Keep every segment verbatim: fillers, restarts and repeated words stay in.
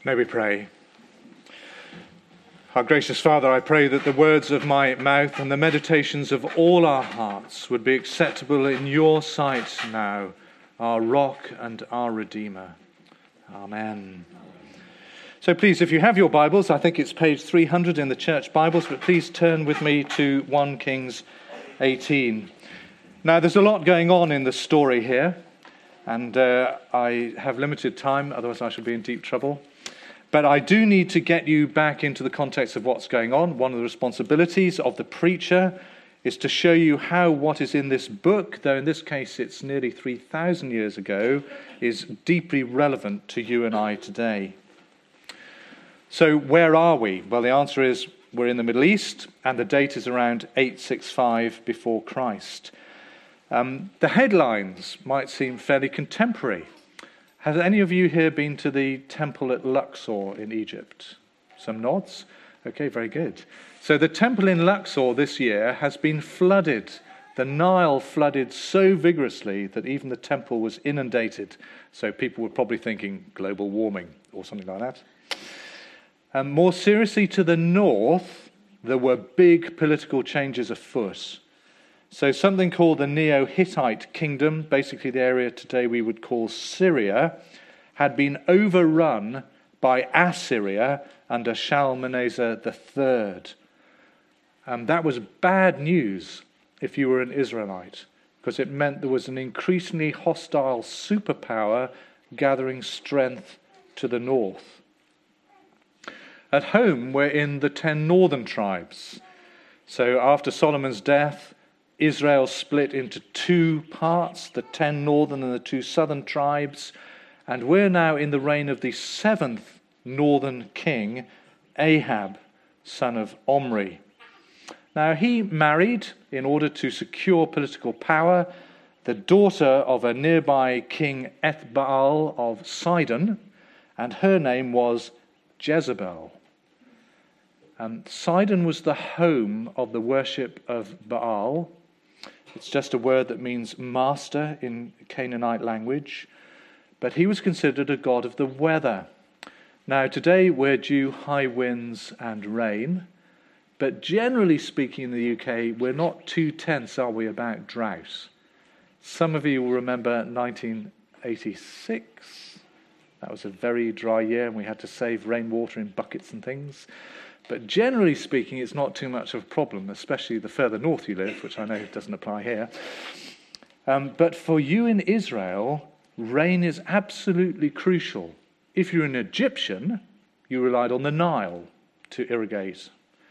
May we pray. Our gracious Father, I pray that the words of my mouth and the meditations of all our hearts would be acceptable in your sight now, our rock and our Redeemer. Amen. So please, if you have your Bibles, I think it's page three hundred in the church Bibles, but please turn with me to First Kings eighteen. Now, there's a lot going on in the story here, and uh, I have limited time, otherwise I shall be in deep trouble. But I do need to get you back into the context of what's going on. One of the responsibilities of the preacher is to show you how what is in this book, though in this case it's nearly three thousand years ago, is deeply relevant to you and I today. So where are we? Well, the answer is we're in the Middle East, and the date is around eight sixty-five before Christ. Um, the headlines might seem fairly contemporary. Has any of you here been to the temple at Luxor in Egypt? Some nods? Okay, very good. So the temple in Luxor this year has been flooded. The Nile flooded so vigorously that even the temple was inundated. So people were probably thinking global warming or something like that. Um, more seriously, to the north, there were big political changes afoot. So something called the Neo-Hittite kingdom, basically the area today we would call Syria, had been overrun by Assyria under Shalmaneser the third. And that was bad news if you were an Israelite, because it meant there was an increasingly hostile superpower gathering strength to the north. At home, we're in the ten northern tribes. So after Solomon's death, Israel split into two parts, the ten northern and the two southern tribes, and we're now in the reign of the seventh northern king, Ahab, son of Omri. Now, he married, in order to secure political power, the daughter of a nearby king Ethbaal of Sidon, and her name was Jezebel. Um, Sidon was the home of the worship of Baal. It's just a word that means master in Canaanite language. But he was considered a god of the weather. Now, today we're due high winds and rain. But generally speaking in the U K, we're not too tense, are we, about drought? Some of you will remember nineteen eighty-six. That was a very dry year, and we had to save rainwater in buckets and things. But generally speaking, it's not too much of a problem, especially the further north you live, which I know doesn't apply here. Um, but for you in Israel, rain is absolutely crucial. If you're an Egyptian, you relied on the Nile to irrigate.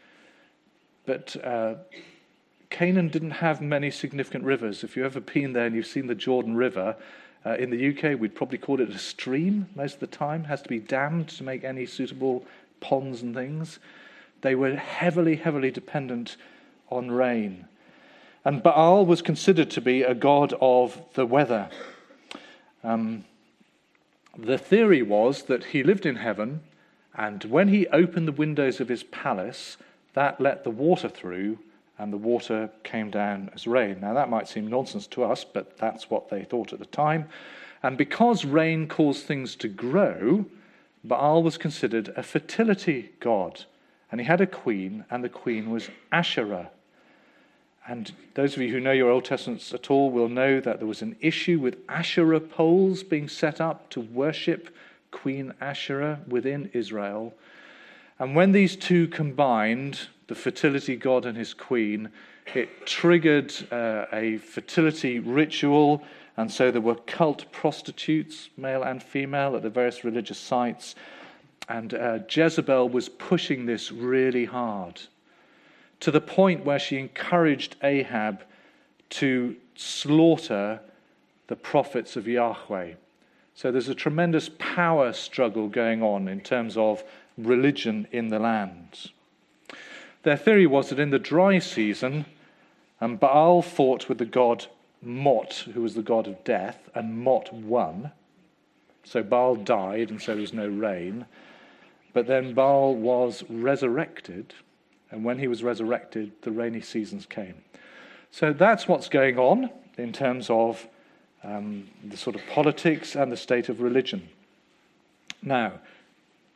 But uh, Canaan didn't have many significant rivers. If you've ever been there and you've seen the Jordan River, uh, in the U K, we'd probably call it a stream most of the time. It has to be dammed to make any suitable ponds and things. They were heavily, heavily dependent on rain. And Baal was considered to be a god of the weather. Um, the theory was that he lived in heaven, and when he opened the windows of his palace, that let the water through, and the water came down as rain. Now, that might seem nonsense to us, but that's what they thought at the time. And because rain caused things to grow, Baal was considered a fertility god. And he had a queen, and the queen was Asherah. And those of you who know your Old Testaments at all will know that there was an issue with Asherah poles being set up to worship Queen Asherah within Israel. And when these two combined, the fertility god and his queen, it triggered uh, a fertility ritual. And so there were cult prostitutes, male and female, at the various religious sites. And uh, Jezebel was pushing this really hard, to the point where she encouraged Ahab to slaughter the prophets of Yahweh. So there's a tremendous power struggle going on in terms of religion in the land. Their theory was that in the dry season, um, Baal fought with the god Mot, who was the god of death, and Mot won. So Baal died, and so there was no rain. But then Baal was resurrected, and when he was resurrected, the rainy seasons came. So that's what's going on in terms of um, the sort of politics and the state of religion. Now,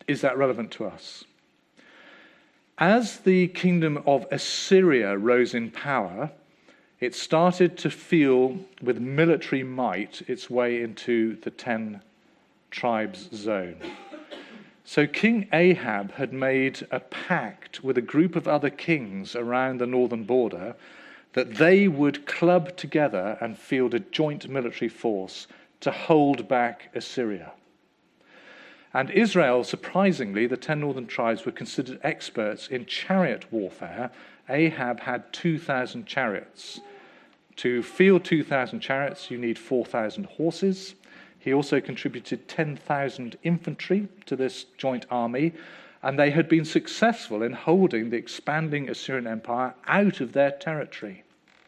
is that relevant to us? As the kingdom of Assyria rose in power, it started to feel with military might its way into the ten tribes zone. So King Ahab had made a pact with a group of other kings around the northern border that they would club together and field a joint military force to hold back Assyria. And Israel, surprisingly, the ten northern tribes were considered experts in chariot warfare. Ahab had two thousand chariots. To field two thousand chariots, you need four thousand horses. He also contributed ten thousand infantry to this joint army, and they had been successful in holding the expanding Assyrian Empire out of their territory.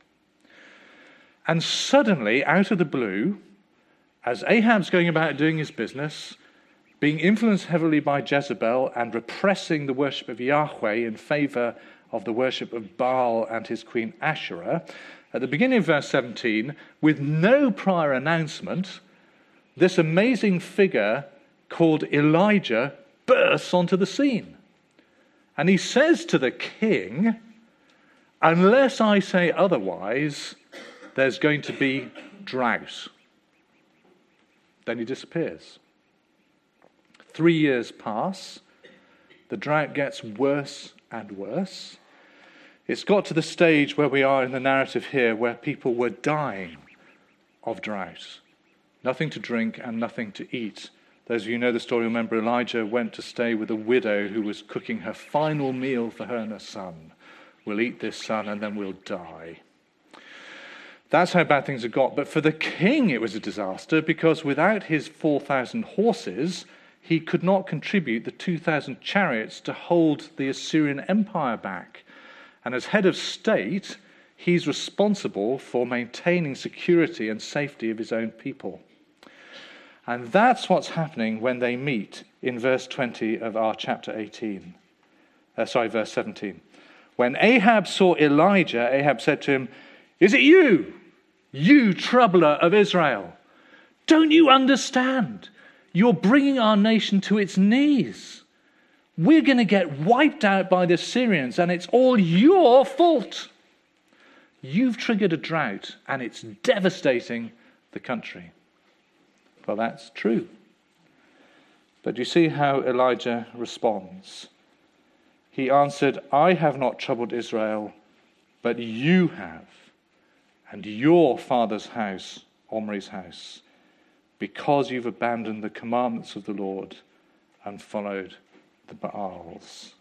And suddenly, out of the blue, as Ahab's going about doing his business, being influenced heavily by Jezebel and repressing the worship of Yahweh in favor of the worship of Baal and his queen Asherah, at the beginning of verse seventeen, with no prior announcement, this amazing figure called Elijah bursts onto the scene. And he says to the king, unless I say otherwise, there's going to be drought. Then he disappears. Three years pass. The drought gets worse and worse. It's got to the stage where we are in the narrative here, where people were dying of drought. Nothing to drink and nothing to eat. Those of you who know the story remember Elijah went to stay with a widow who was cooking her final meal for her and her son. We'll eat this, son, and then we'll die. That's how bad things had got. But for the king, it was a disaster, because without his four thousand horses, he could not contribute the two thousand chariots to hold the Assyrian Empire back. And as head of state, he's responsible for maintaining security and safety of his own people. And that's what's happening when they meet in verse twenty of our chapter eighteen. Uh, sorry, verse seventeen. When Ahab saw Elijah, Ahab said to him, "Is it you, you troubler of Israel? Don't you understand? You're bringing our nation to its knees. We're going to get wiped out by the Syrians, and it's all your fault. You've triggered a drought, and it's devastating the country." Well, that's true. But you see how Elijah responds. He answered, "I have not troubled Israel, but you have, and your father's house, Omri's house, because you've abandoned the commandments of the Lord and followed the Baals."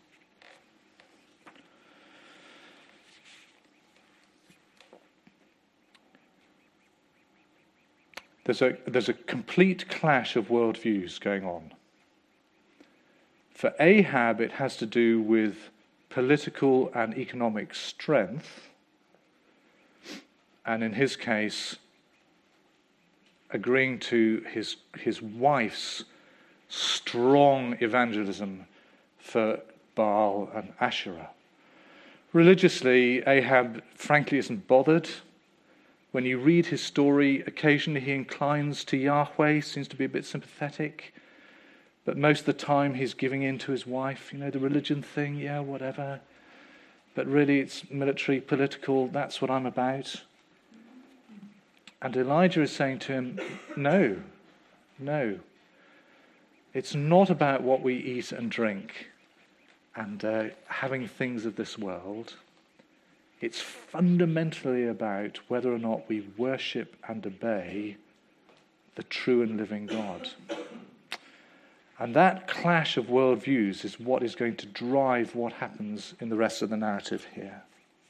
There's a, there's a complete clash of worldviews going on. For Ahab, it has to do with political and economic strength, and in his case, agreeing to his, his wife's strong evangelism for Baal and Asherah. Religiously, Ahab frankly isn't bothered. When you read his story, occasionally he inclines to Yahweh, seems to be a bit sympathetic. But most of the time he's giving in to his wife. You know, the religion thing, yeah, whatever. But really it's military, political, that's what I'm about. And Elijah is saying to him, no, no. It's not about what we eat and drink and uh, having things of this world. It's fundamentally about whether or not we worship and obey the true and living God. And that clash of worldviews is what is going to drive what happens in the rest of the narrative here.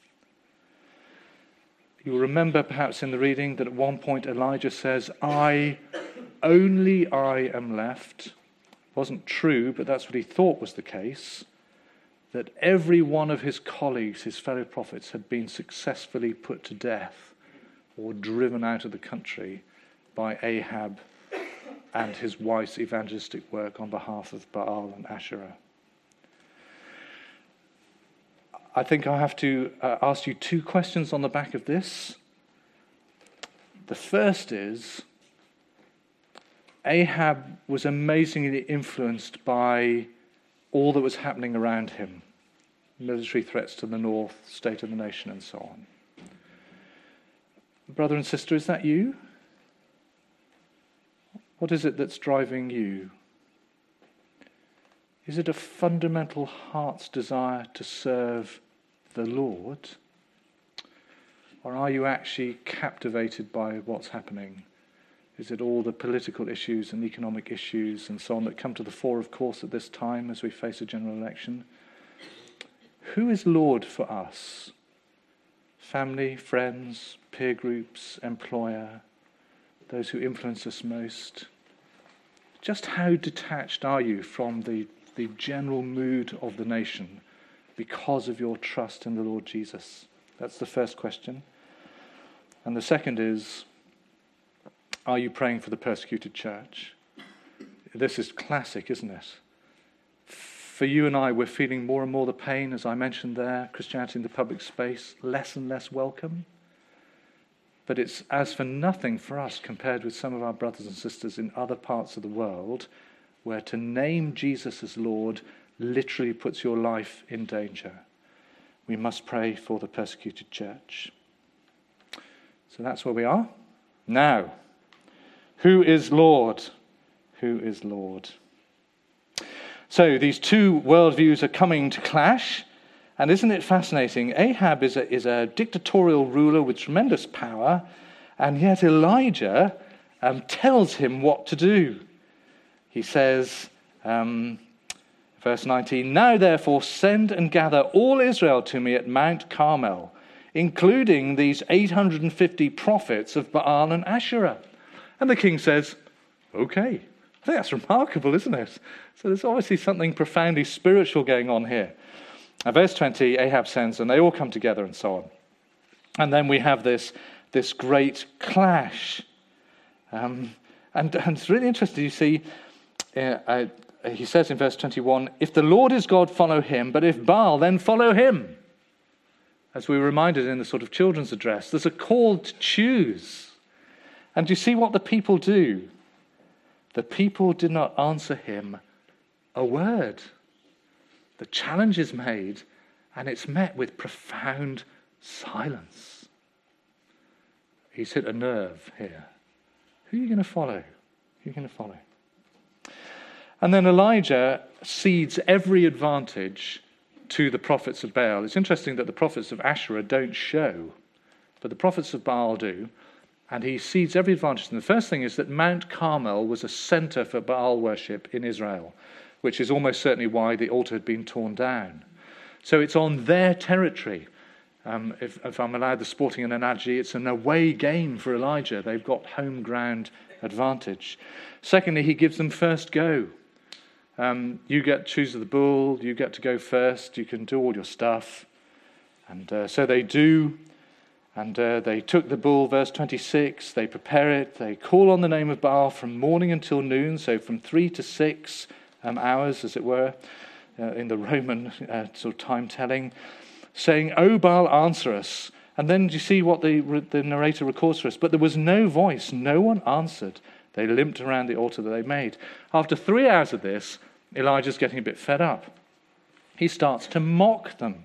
You'll remember perhaps in the reading that at one point Elijah says, I, only I am left. It wasn't true, but that's what he thought was the case. That every one of his colleagues, his fellow prophets, had been successfully put to death or driven out of the country by Ahab and his wife's evangelistic work on behalf of Baal and Asherah. I think I have to uh, ask you two questions on the back of this. The first is, Ahab was amazingly influenced by all that was happening around him, military threats to the north, state of the nation, and so on. Brother and sister, is that you? What is it that's driving you? Is it a fundamental heart's desire to serve the Lord? Or are you actually captivated by what's happening? Is it all the political issues and economic issues and so on that come to the fore, of course, at this time as we face a general election? Who is Lord for us? Family, friends, peer groups, employer, those who influence us most? Just how detached are you from the, the general mood of the nation because of your trust in the Lord Jesus? That's the first question. And the second is, are you praying for the persecuted church? This is classic, isn't it? For you and I, we're feeling more and more the pain, as I mentioned there, Christianity in the public space, less and less welcome. But it's as for nothing for us compared with some of our brothers and sisters in other parts of the world, where to name Jesus as Lord literally puts your life in danger. We must pray for the persecuted church. So that's where we are. Now, who is Lord? Who is Lord? So these two worldviews are coming to clash. And isn't it fascinating? Ahab is a, is a dictatorial ruler with tremendous power, and yet Elijah um, tells him what to do. He says, um, verse nineteen, "Now therefore send and gather all Israel to me at Mount Carmel, including these eight hundred fifty prophets of Baal and Asherah." And the king says, okay. I think that's remarkable, isn't it? So there's obviously something profoundly spiritual going on here. Now, verse twenty, Ahab sends, and they all come together and so on. And then we have this, this great clash. Um, and, and it's really interesting. You see, uh, uh, he says in verse twenty-one, "If the Lord is God, follow him, but if Baal, then follow him." As we were reminded in the sort of children's address, there's a call to choose. And do you see what the people do? The people did not answer him a word. The challenge is made, and it's met with profound silence. He's hit a nerve here. Who are you going to follow? Who are you going to follow? And then Elijah cedes every advantage to the prophets of Baal. It's interesting that the prophets of Asherah don't show, but the prophets of Baal do. And he cedes every advantage. And the first thing is that Mount Carmel was a center for Baal worship in Israel, which is almost certainly why the altar had been torn down. So it's on their territory. Um, if, if I'm allowed the sporting analogy, it's an away game for Elijah. They've got home ground advantage. Secondly, he gives them first go. Um, you get to choose the bull, you get to go first, you can do all your stuff. And uh, so they do. And uh, they took the bull, verse twenty-six, they prepare it, they call on the name of Baal from morning until noon, so from three to six um, hours, as it were, uh, in the Roman uh, sort of time-telling, saying, "O Baal, answer us." And then do you see what the, the narrator records for us? "But there was no voice, no one answered. They limped around the altar that they made." After three hours of this, Elijah's getting a bit fed up. He starts to mock them.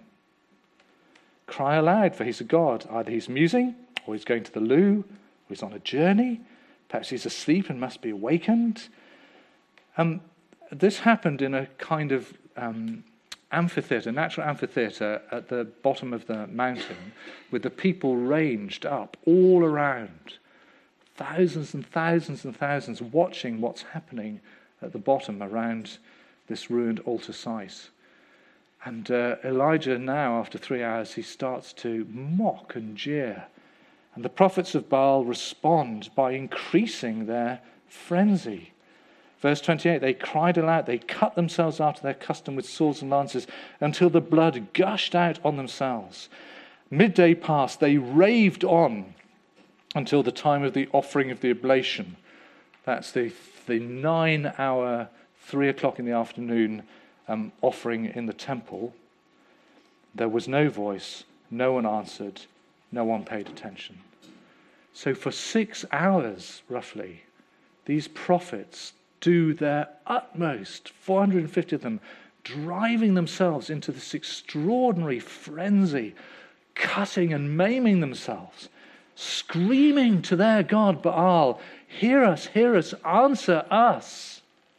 Cry aloud, for he's a god. Either he's musing, or he's going to the loo, or he's on a journey. Perhaps he's asleep and must be awakened. Um, this happened in a kind of um, amphitheatre, natural amphitheatre at the bottom of the mountain, with the people ranged up all around. Thousands and thousands and thousands watching what's happening at the bottom around this ruined altar site. And uh, Elijah now, after three hours, he starts to mock and jeer. And the prophets of Baal respond by increasing their frenzy. Verse twenty-eight, they cried aloud, they cut themselves after their custom with swords and lances until the blood gushed out on themselves. Midday passed, they raved on until the time of the offering of the oblation. That's the, the nine-hour, three o'clock in the afternoon Um, offering in the temple. There was no voice, no one answered, no one paid attention. So for six hours, roughly, these prophets do their utmost, four hundred fifty of them, driving themselves into this extraordinary frenzy, cutting and maiming themselves, screaming to their god Baal, "Hear us, hear us, answer us."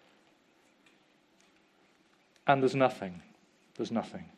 And there's nothing. There's nothing.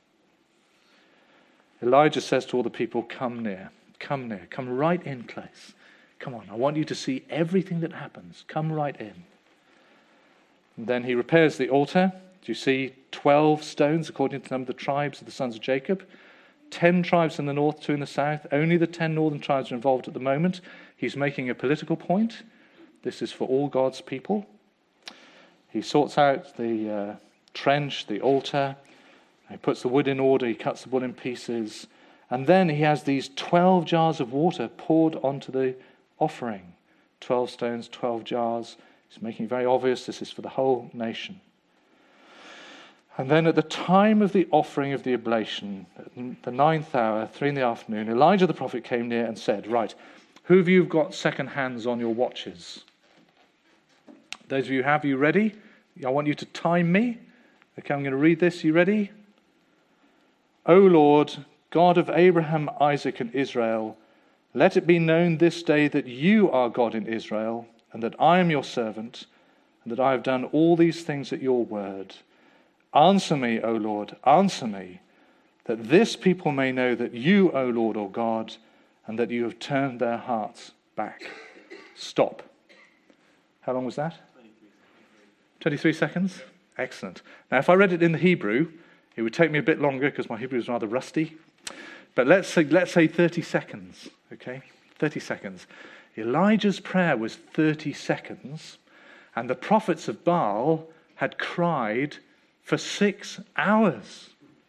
Elijah says to all the people, "Come near, come near, come right in close. Come on, I want you to see everything that happens. Come right in." And then he repairs the altar. Do you see twelve stones according to the number of the tribes of the sons of Jacob? Ten tribes in the north, two in the south. Only the ten northern tribes are involved at the moment. He's making a political point. This is for all God's people. He sorts out the uh, trench, the altar. He puts the wood in order. He cuts the wood in pieces. And then he has these twelve jars of water poured onto the offering. Twelve stones, twelve jars. He's making it very obvious this is for the whole nation. And then at the time of the offering of the oblation, at the ninth hour, three in the afternoon, Elijah the prophet came near and said, "Right, who of you have got second hands on your watches? Those of you who have, you ready? I want you to time me. Okay, I'm going to read this. You ready? O Lord, God of Abraham, Isaac, and Israel, let it be known this day that you are God in Israel, and that I am your servant, and that I have done all these things at your word. Answer me, O Lord, answer me, that this people may know that you, O Lord, are God, and that you have turned their hearts back." Stop. How long was that? twenty-three seconds? Excellent. Now, if I read it in the Hebrew, it would take me a bit longer because my Hebrew is rather rusty. But let's say, let's say thirty seconds, okay? thirty seconds. Elijah's prayer was thirty seconds, and the prophets of Baal had cried for six hours.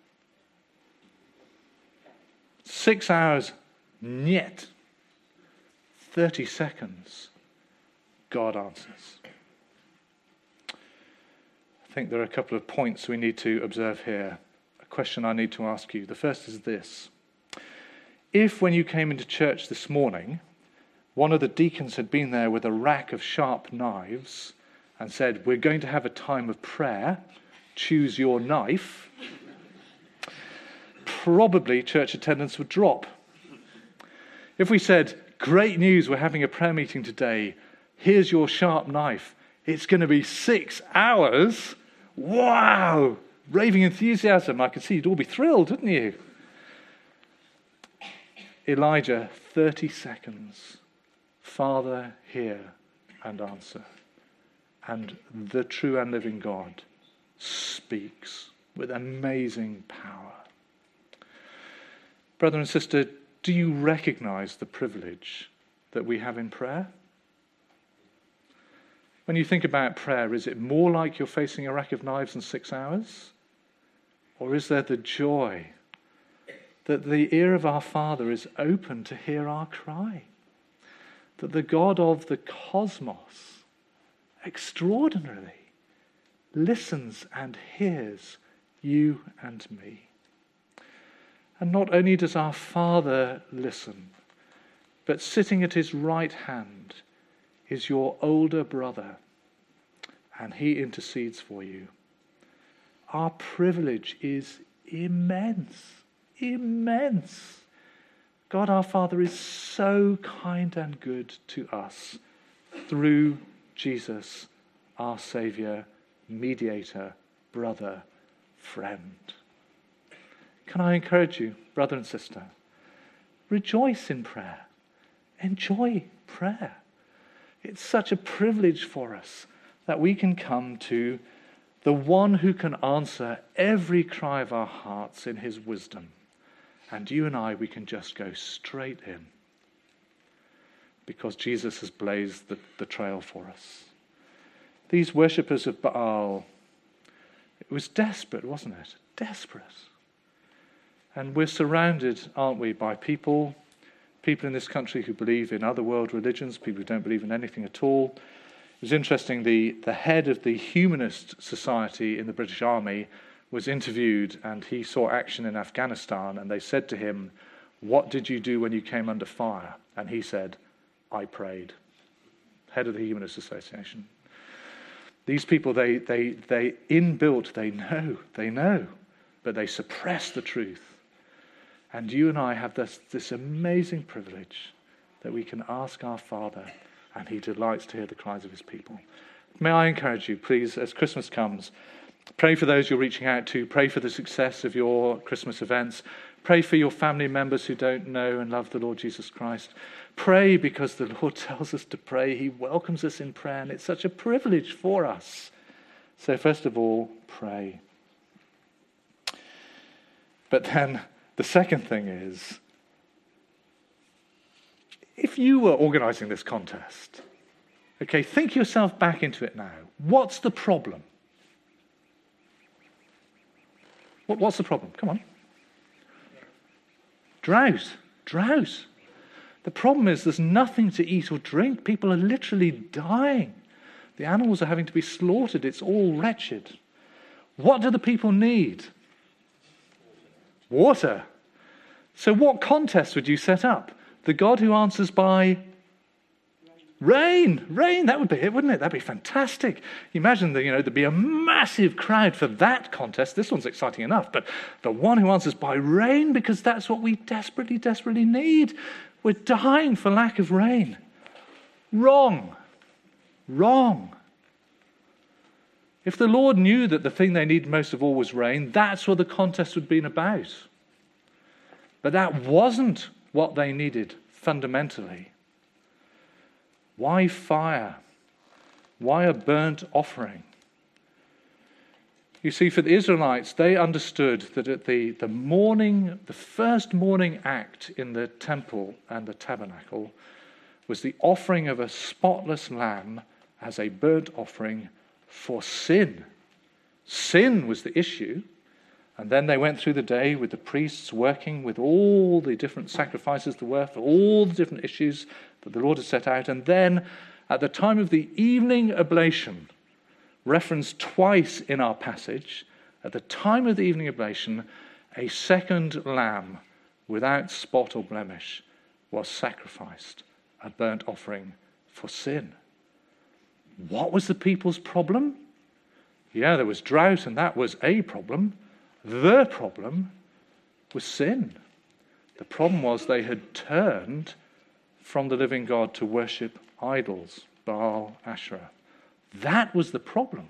Six hours, niet. thirty seconds, God answers. I think there are a couple of points we need to observe here. A question I need to ask you. The first is this. If when you came into church this morning, one of the deacons had been there with a rack of sharp knives and said, "We're going to have a time of prayer, choose your knife," probably church attendance would drop. If we said, "Great news, we're having a prayer meeting today, here's your sharp knife, it's going to be six hours, wow, raving enthusiasm," I could see you'd all be thrilled, wouldn't you? Elijah, thirty seconds. Father, hear and answer. And the true and living God speaks with amazing power. Brother and sister, do you recognize the privilege that we have in prayer? When you think about prayer, is it more like you're facing a rack of knives in six hours? Or is there the joy that the ear of our Father is open to hear our cry? That the God of the cosmos extraordinarily listens and hears you and me. And not only does our Father listen, but sitting at his right hand is your older brother, and he intercedes for you. Our privilege is immense, immense. God our Father is so kind and good to us through Jesus, our Saviour, mediator, brother, friend. Can I encourage you, brother and sister, rejoice in prayer. Enjoy prayer. It's such a privilege for us that we can come to the one who can answer every cry of our hearts in his wisdom. And you and I, we can just go straight in because Jesus has blazed the, the trail for us. These worshippers of Baal, it was desperate, wasn't it? Desperate. And we're surrounded, aren't we, by people, people in this country who believe in other world religions, people who don't believe in anything at all. It was interesting, the, the head of the Humanist Society in the British Army was interviewed, and he saw action in Afghanistan, and they said to him, "What did you do when you came under fire?" And he said, "I prayed." Head of the Humanist Association. These people, they, they, they inbuilt, they know, they know, but they suppress the truth. And you and I have this, this amazing privilege that we can ask our Father, and he delights to hear the cries of his people. May I encourage you, please, as Christmas comes, pray for those you're reaching out to. Pray for the success of your Christmas events. Pray for your family members who don't know and love the Lord Jesus Christ. Pray because the Lord tells us to pray. He welcomes us in prayer, and it's such a privilege for us. So first of all, pray. But then the second thing is, if you were organizing this contest, okay, think yourself back into it now. What's the problem? What, what's the problem? Come on. Drought. Drought. The problem is there's nothing to eat or drink. People are literally dying. The animals are having to be slaughtered. It's all wretched. What do the people need? Water. So what contest would you set up? The God who answers by rain. Rain, that would be it, wouldn't it? That'd be fantastic. Imagine that, you know, there'd be a massive crowd for that contest. This one's exciting enough, but the one who answers by rain, because that's what we desperately, desperately need. We're dying for lack of rain. Wrong. Wrong. If the Lord knew that the thing they need most of all was rain, that's what the contest would have been about. But that wasn't what they needed fundamentally. Why fire? Why a burnt offering? You see, for the Israelites, they understood that at the, the morning, the first morning act in the temple and the tabernacle was the offering of a spotless lamb as a burnt offering for sin. Sin was the issue. And then they went through the day with the priests working with all the different sacrifices there were for all the different issues that the Lord had set out. And then at the time of the evening oblation, referenced twice in our passage, at the time of the evening oblation, a second lamb without spot or blemish was sacrificed, a burnt offering for sin. What was the people's problem? Yeah, there was drought, and that was a problem. The problem was sin. The problem was they had turned from the living God to worship idols, Baal, Asherah. That was the problem.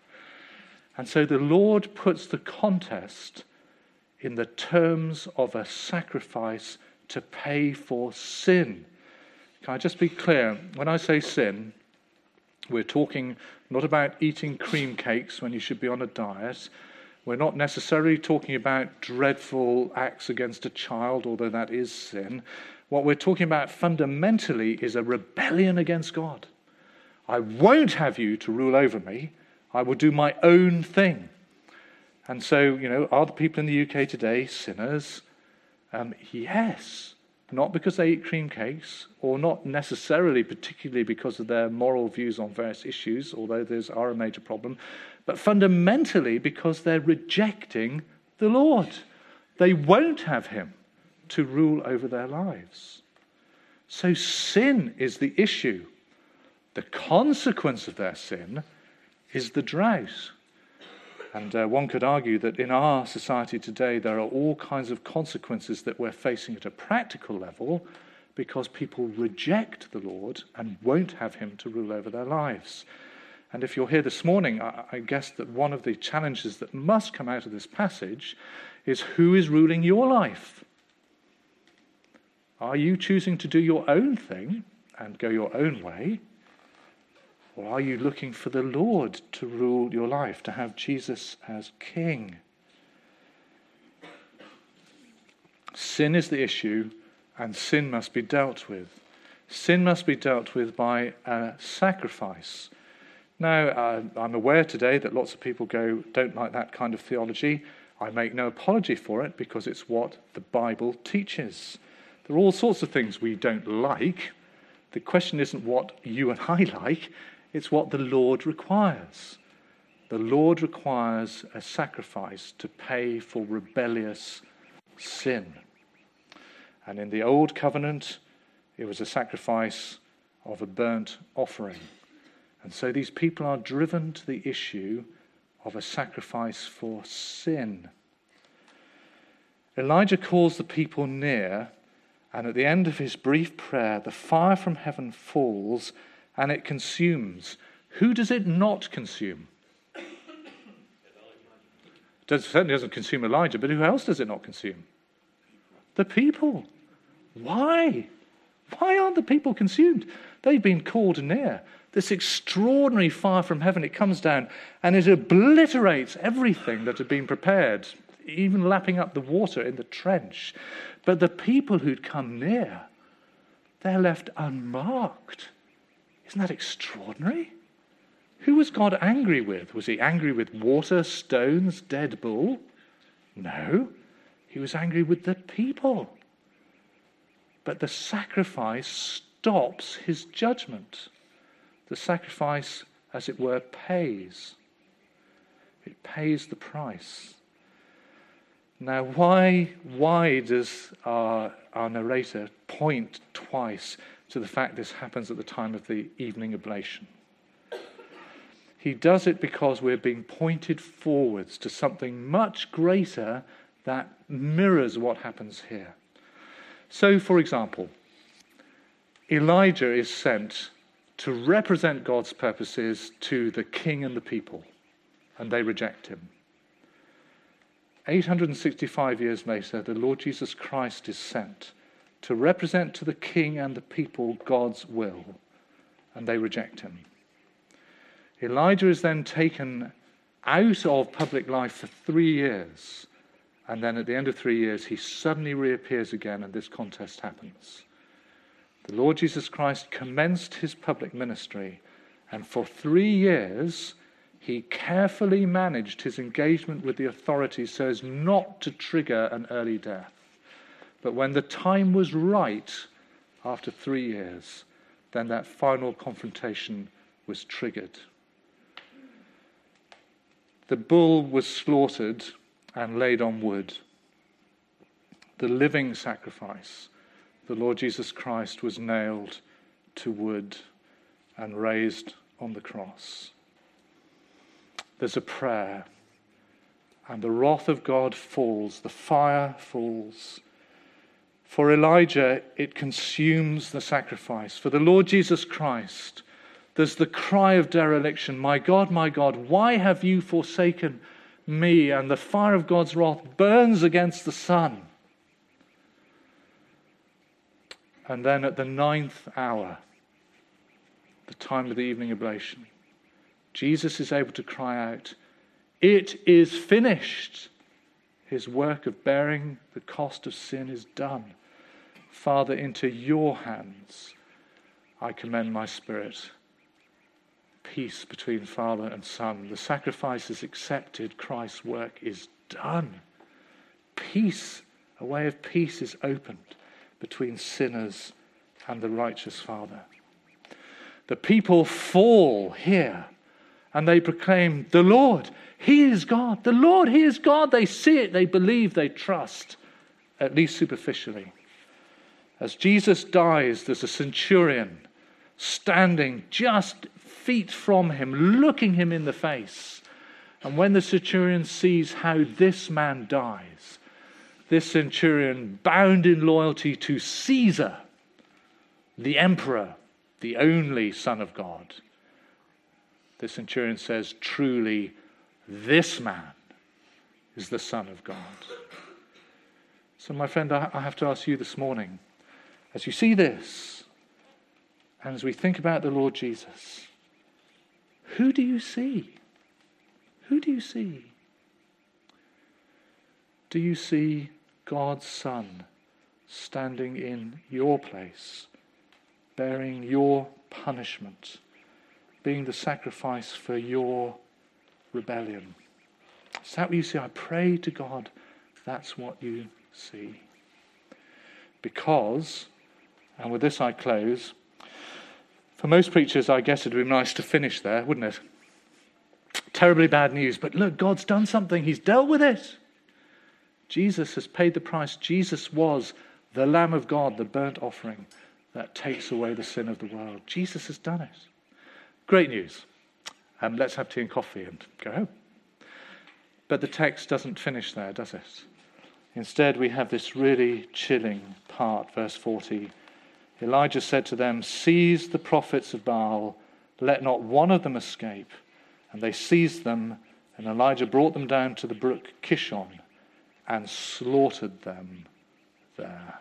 And so the Lord puts the contest in the terms of a sacrifice to pay for sin. Can I just be clear? When I say sin, we're talking not about eating cream cakes when you should be on a diet. We're not necessarily talking about dreadful acts against a child, although that is sin. What we're talking about fundamentally is a rebellion against God. I won't have you to rule over me. I will do my own thing. And so, you know, are the people in the U K today sinners? Um, yes. Not because they eat cream cakes, or not necessarily particularly because of their moral views on various issues, although those are a major problem, but fundamentally because they're rejecting the Lord. They won't have him to rule over their lives. So sin is the issue. The consequence of their sin is the drought. And uh, one could argue that in our society today there are all kinds of consequences that we're facing at a practical level because people reject the Lord and won't have him to rule over their lives. And if you're here this morning, I, I guess that one of the challenges that must come out of this passage is who is ruling your life? Are you choosing to do your own thing and go your own way? Or are you looking for the Lord to rule your life, to have Jesus as King? Sin is the issue, and sin must be dealt with. Sin must be dealt with by a sacrifice. Now, uh, I'm aware today that lots of people go, don't like that kind of theology. I make no apology for it because it's what the Bible teaches. There are all sorts of things we don't like. The question isn't what you and I like, it's what the Lord requires. The Lord requires a sacrifice to pay for rebellious sin. And in the Old Covenant, it was a sacrifice of a burnt offering. And so these people are driven to the issue of a sacrifice for sin. Elijah calls the people near, and at the end of his brief prayer, the fire from heaven falls and it consumes. Who does it not consume? It certainly doesn't consume Elijah, but who else does it not consume? The people. Why? Why aren't the people consumed? They've been called near. This extraordinary fire from heaven, it comes down and it obliterates everything that had been prepared, even lapping up the water in the trench. But the people who'd come near, they're left unmarked. Isn't that extraordinary? Who was God angry with? Was he angry with water, stones, dead bull? No, he was angry with the people. But the sacrifice stops his judgment. The sacrifice, as it were, pays. It pays the price. Now, why, why does our, our narrator point twice to the fact this happens at the time of the evening oblation? He does it because we're being pointed forwards to something much greater that mirrors what happens here. So, for example, Elijah is sent to represent God's purposes to the king and the people, and they reject him. eight hundred sixty-five years later, the Lord Jesus Christ is sent to represent to the king and the people God's will, and they reject him. Elijah is then taken out of public life for three years, and then at the end of three years, he suddenly reappears again, and this contest happens. The Lord Jesus Christ commenced his public ministry, and for three years, he carefully managed his engagement with the authorities so as not to trigger an early death. But when the time was right, after three years, then that final confrontation was triggered. The bull was slaughtered and laid on wood. The living sacrifice, the Lord Jesus Christ, was nailed to wood and raised on the cross. There's a prayer, and the wrath of God falls, the fire falls. For Elijah, it consumes the sacrifice. For the Lord Jesus Christ, there's the cry of dereliction, "My God, my God, why have you forsaken me?" And the fire of God's wrath burns against the sun. And then at the ninth hour, the time of the evening oblation, Jesus is able to cry out, "It is finished." His work of bearing the cost of sin is done. Father, into your hands I commend my spirit. Peace between Father and Son. The sacrifice is accepted. Christ's work is done. Peace, a way of peace is opened between sinners and the righteous Father. The people fall here and they proclaim, "The Lord, he is God. The Lord, he is God." They see it, they believe, they trust, at least superficially. As Jesus dies, there's a centurion standing just feet from him, looking him in the face. And when the centurion sees how this man dies, this centurion, bound in loyalty to Caesar, the emperor, the only Son of God, the centurion says, "Truly, this man is the Son of God." So, my friend, I have to ask you this morning, as you see this, and as we think about the Lord Jesus, who do you see? Who do you see? Do you see God's Son standing in your place, bearing your punishment, being the sacrifice for your rebellion? Is that what you see? I pray to God that's what you see. Because, and with this I close, for most preachers I guess it would be nice to finish there, wouldn't it? Terribly bad news, but look, God's done something. He's dealt with it. Jesus has paid the price. Jesus was the Lamb of God, the burnt offering that takes away the sin of the world. Jesus has done it. Great news. Um, let's have tea and coffee and go home. But the text doesn't finish there, does it? Instead, we have this really chilling part, verse forty. Elijah said to them, "Seize the prophets of Baal, let not one of them escape." And they seized them, and Elijah brought them down to the brook Kishon and slaughtered them there.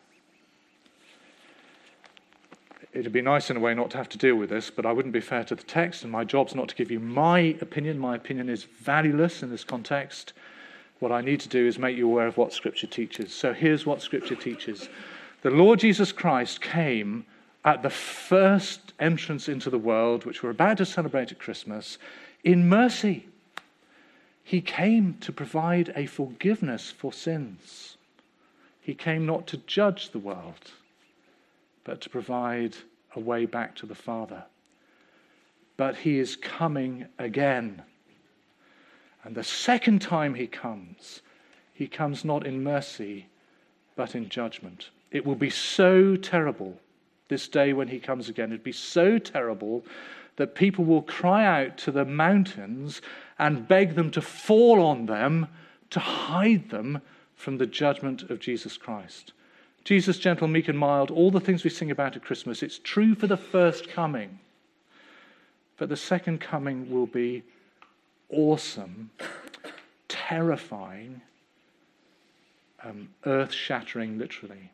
It'd be nice in a way not to have to deal with this, but I wouldn't be fair to the text, and my job's not to give you my opinion. My opinion is valueless in this context. What I need to do is make you aware of what Scripture teaches. So here's what Scripture teaches. The Lord Jesus Christ came at the first entrance into the world, which we're about to celebrate at Christmas, in mercy. He came to provide a forgiveness for sins. He came not to judge the world, but to provide a way back to the Father. But he is coming again. And the second time he comes, he comes not in mercy, but in judgment. It will be so terrible, this day when he comes again, it'd be so terrible that people will cry out to the mountains and beg them to fall on them to hide them from the judgment of Jesus Christ. Jesus, gentle, meek and mild, all the things we sing about at Christmas, it's true for the first coming. But the second coming will be awesome, terrifying, um, earth-shattering, literally.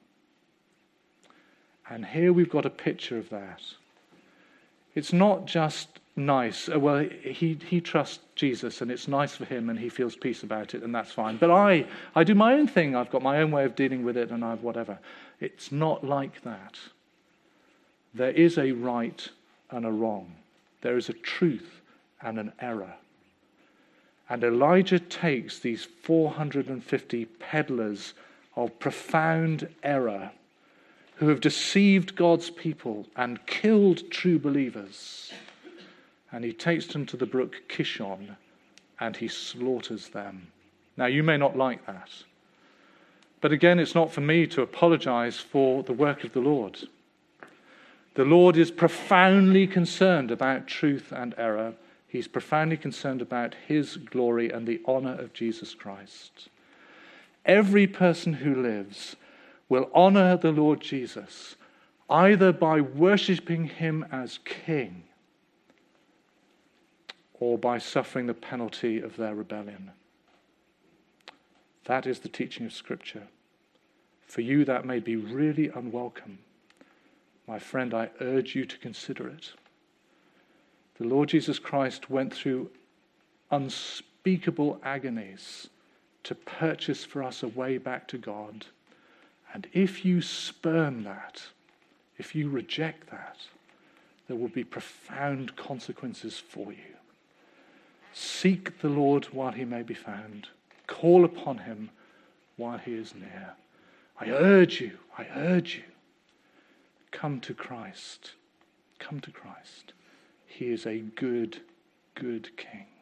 And here we've got a picture of that. It's not just nice. Well, he he trusts Jesus and it's nice for him and he feels peace about it and that's fine. But I, I do my own thing. I've got my own way of dealing with it and I've whatever. It's not like that. There is a right and a wrong. There is a truth and an error. And Elijah takes these four hundred fifty peddlers of profound error who have deceived God's people and killed true believers. And he takes them to the brook Kishon and he slaughters them. Now, you may not like that. But again, it's not for me to apologize for the work of the Lord. The Lord is profoundly concerned about truth and error. He's profoundly concerned about his glory and the honor of Jesus Christ. Every person who lives will honor the Lord Jesus either by worshipping him as king or by suffering the penalty of their rebellion. That is the teaching of Scripture. For you, that may be really unwelcome. My friend, I urge you to consider it. The Lord Jesus Christ went through unspeakable agonies to purchase for us a way back to God. And if you spurn that, if you reject that, there will be profound consequences for you. Seek the Lord while he may be found. Call upon him while he is near. I urge you, I urge you, come to Christ. Come to Christ. He is a good, good King.